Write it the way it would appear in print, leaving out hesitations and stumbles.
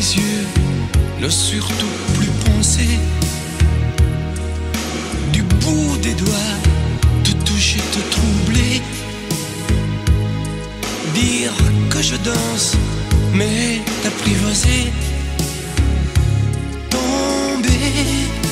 yeux n'osent surtout plus penser. Du bout des doigts, te toucher, te troubler. Dire que je danse, mais t'apprivoiser.